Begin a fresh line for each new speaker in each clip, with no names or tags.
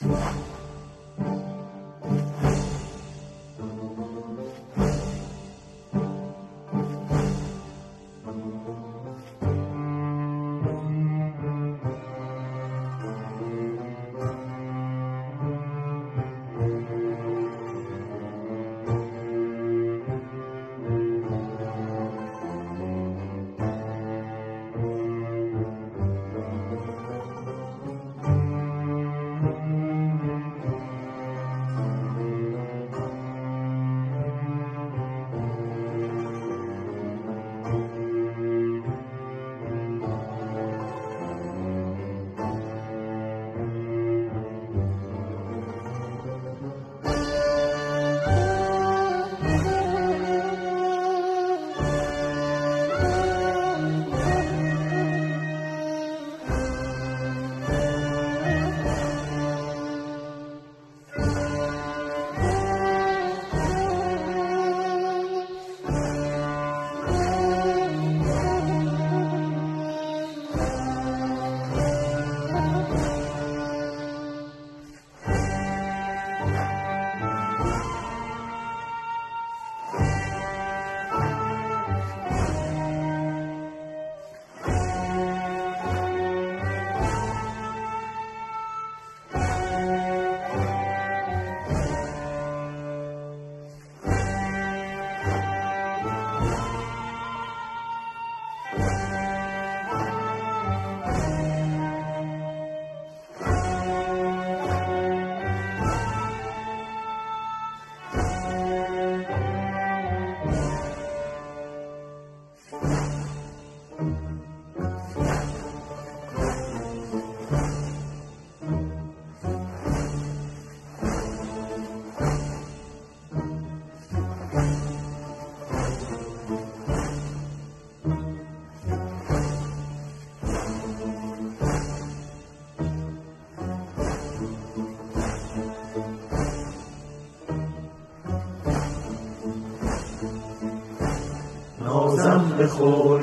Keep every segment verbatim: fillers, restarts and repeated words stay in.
نازم به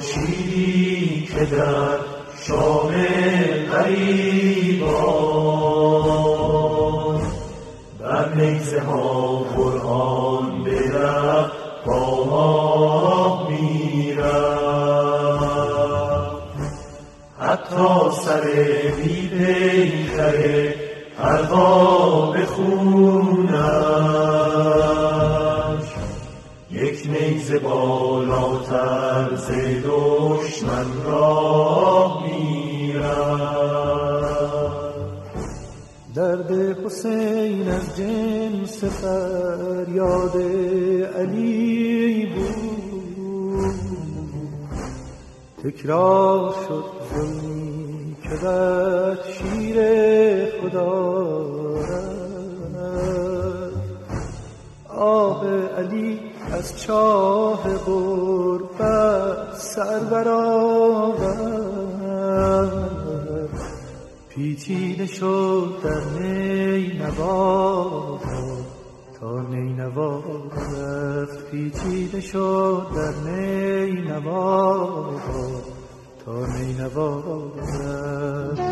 خورشیدی که در شام غریبان بر نیزه ها قرآن به ره با ما میرم، حتی سر بی پیکر حلقا بخونش یک نیزه بالاتر ز دشمن راه میرم.
درد حسین از جنس فریاد علی بود، تکرار شد ظلمی که بر شیر خدا رفت. آه علی از چاه غربت سر برآورد، پیچیده شد در نینوا تا نینوا رفت، پیچیده شد در نینوا تا نینوا رفت.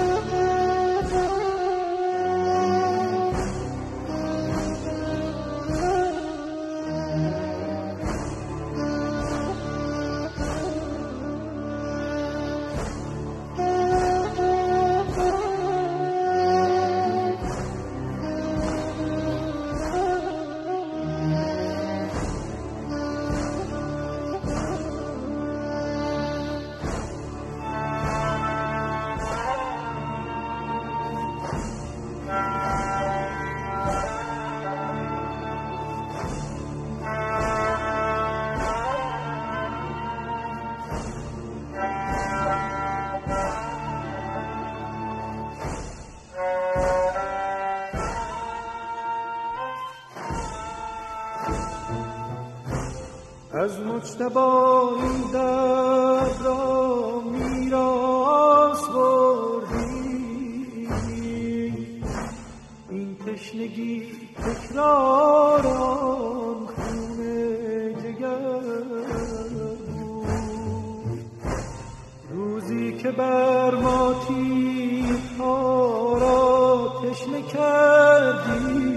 از مجتبی این درد را میراث بردی، این تشنگی تکرار آن خون جگر بود. روزی که بر ما تیرها را تشنه کردی،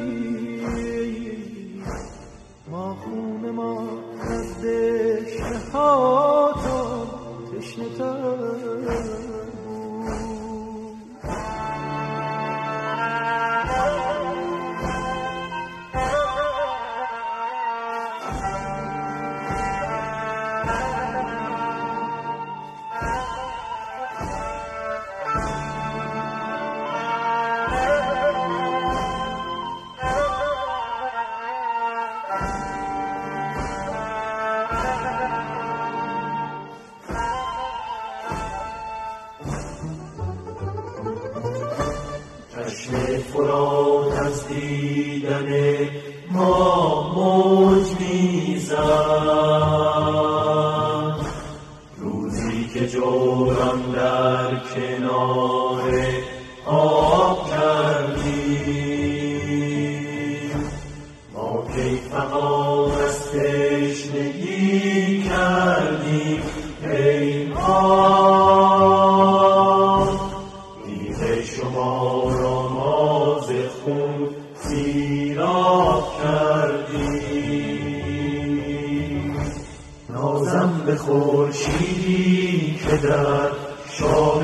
ما خون ما از دشنه هاتان تشنه تر
چشم فرات از دیدن ما موج میزد، روزی که جورم در کنار آب کردی، ما کی فقط از تشنگی کردیم ای آب، دیده شما را ما ز خون سیراب کردیم. نازم به خورشیدی که در شام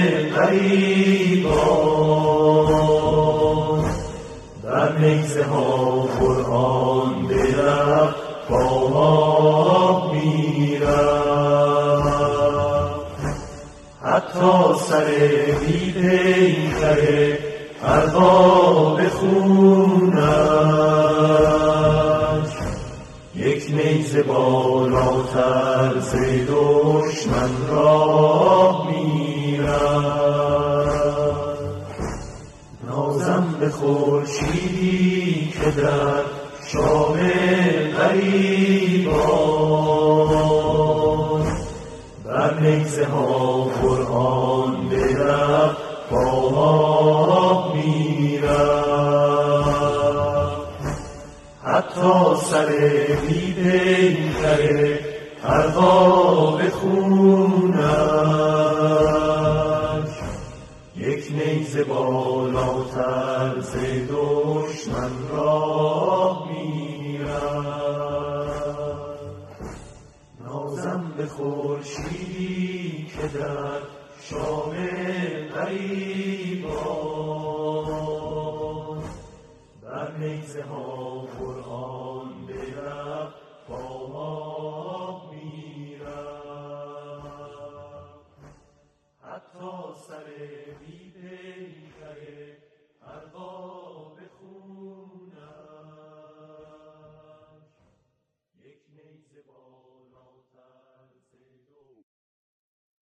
غریبان در نیزه ها قرآن درخت با ما میرفت، حتی سر بی پیکر ارباب خونش یک نیزه بالاتر ز دشمن راه میرفت. نازم به خورشیدی که در شام غریبان بر نیزه ها قرآن درخت با ما میرفت، حتی سر بی پیکر ارباب خونش یک نیزه بالاتر ز دشمن راه میرفت. نازم به خورشیدی که در شام غریبان بر نیزه ها